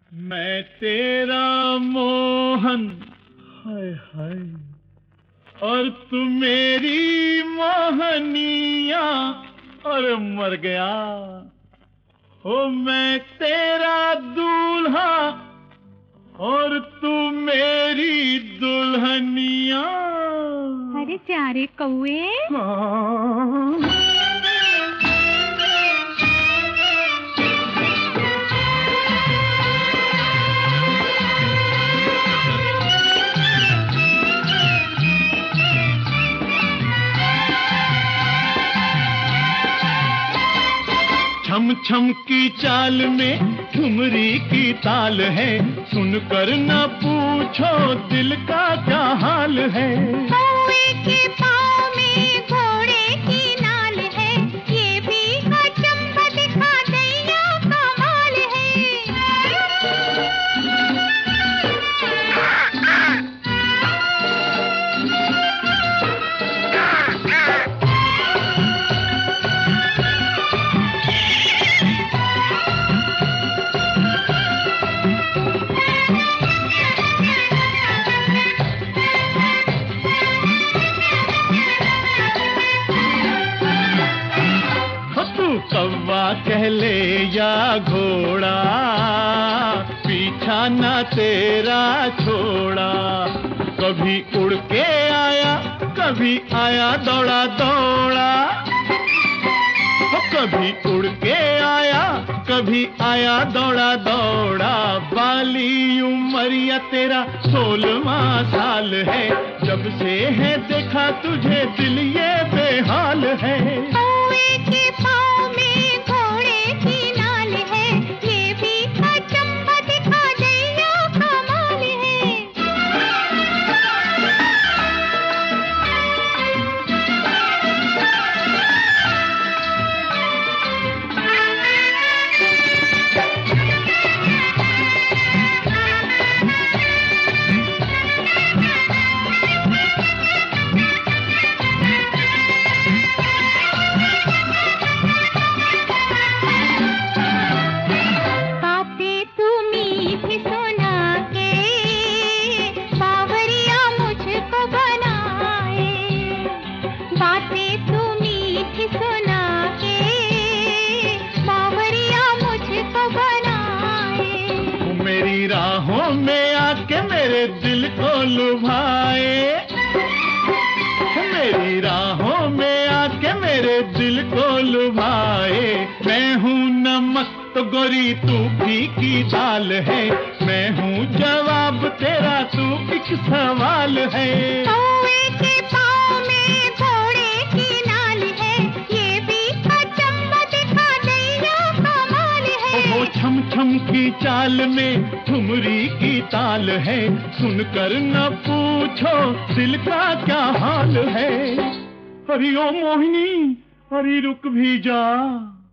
मैं तेरा मोहन, हाय हाय, और तू मेरी मोहनिया, और मर गया हो मैं तेरा दूल्हा और तू मेरी दुल्हनिया। अरे प्यारे कौए, हाँ। छम छम की चाल में ठुमरी की ताल है, सुनकर न पूछो दिल का क्या हाल है। कौए के पाँव में घोड़े की नाल है, ये भी अचंभा दिखा दैया कमाल है। कौवा कहले या घोड़ा, पीछा ना तेरा छोड़ा। कभी उड़ के आया, कभी आया दौड़ा दौड़ा। कभी उड़ के आया, कभी आया दौड़ा दौड़ा। बाली उमरिया तेरा 16वां साल है, जब से है देखा तुझे दिल ये बेहाल है। कौए के पाँव में घोड़े की नाल है, ये भी अचंभा दिखा दैया कमाल है। मेरी राहों में आके मेरे दिल को लुभाए, मेरी राहों में आके मेरे दिल को लुभाए। मैं हूँ नमक तो गोरी तू फीकी दाल है, मैं हूँ जवाब तेरा तू एक सवाल है। कौए के पाँव में घोड़े की नाल है, ये भी अचंभा दिखा दैया कमाल है। वो छम छम की चाल में ठुमरी की ताल है, सुनकर न पूछो दिल का क्या हाल है। अरे ओ मोहिनी, अरे रुक भी जा।